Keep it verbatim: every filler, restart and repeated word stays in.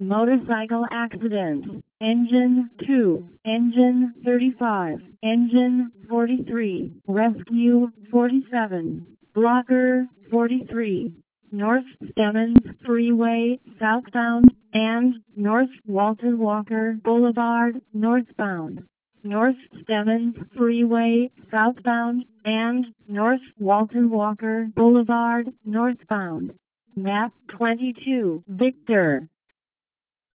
Motorcycle accident. Engine two. Engine thirty-five. Engine forty-three. Rescue forty-seven. Blocker forty-three. North Stemmons Freeway southbound and North Walter Walker Boulevard northbound. North Stemmons Freeway southbound and North Walter Walker Boulevard northbound. Map twenty-two, Victor.